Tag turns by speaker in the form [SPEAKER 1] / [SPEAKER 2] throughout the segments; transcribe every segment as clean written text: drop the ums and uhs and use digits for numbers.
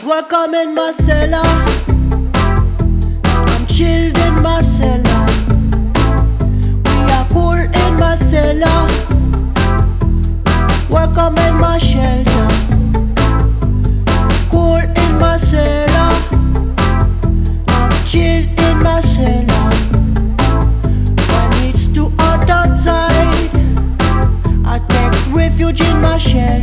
[SPEAKER 1] Welcome in my cellar. I'm chilled in my cellar. We are cool in my cellar. Welcome in my shelter. Cool in my cellar. I'm chilled in my cellar. When it's too hot outside, I take refuge in my shelter.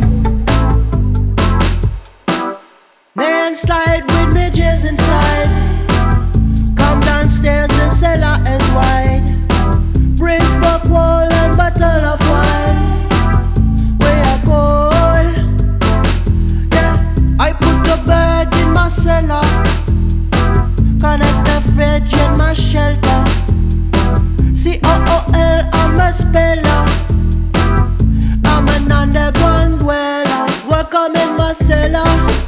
[SPEAKER 1] Slide with midges inside. Come downstairs, the cellar is wide. Brace buck wall and bottle of wine. We are cold. Yeah, I put the bed in my cellar. Connect the fridge in my shelter. COOL, I'm a speller. I'm an underground dweller. Welcome in my cellar.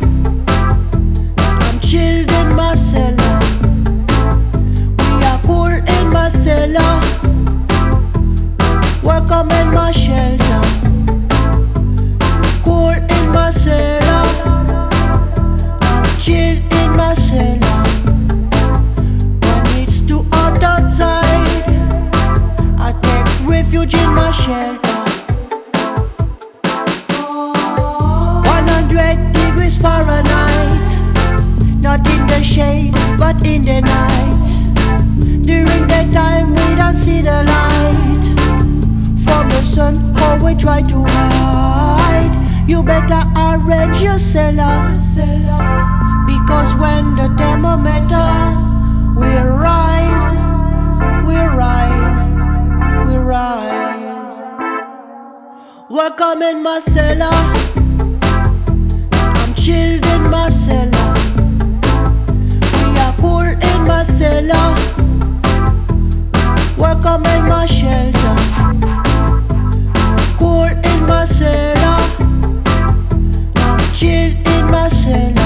[SPEAKER 1] Chilled in my cellar. We are cool in my cellar. Welcome in my shelter. Cool in my cellar. Chilled in my cellar. When it's too hot outside, I take refuge in my shelter. 100 degrees Fahrenheit. Not in the shade, but in the night. During the time we don't see the light from the sun, how we try to hide. You better arrange your cellar, because when the thermometer will rise, we rise, we rise. Welcome in my cellar. I'm chilled in my cellar. Cool in my cellar. Welcome in my shelter. Cool in my cellar. Chill in my cellar.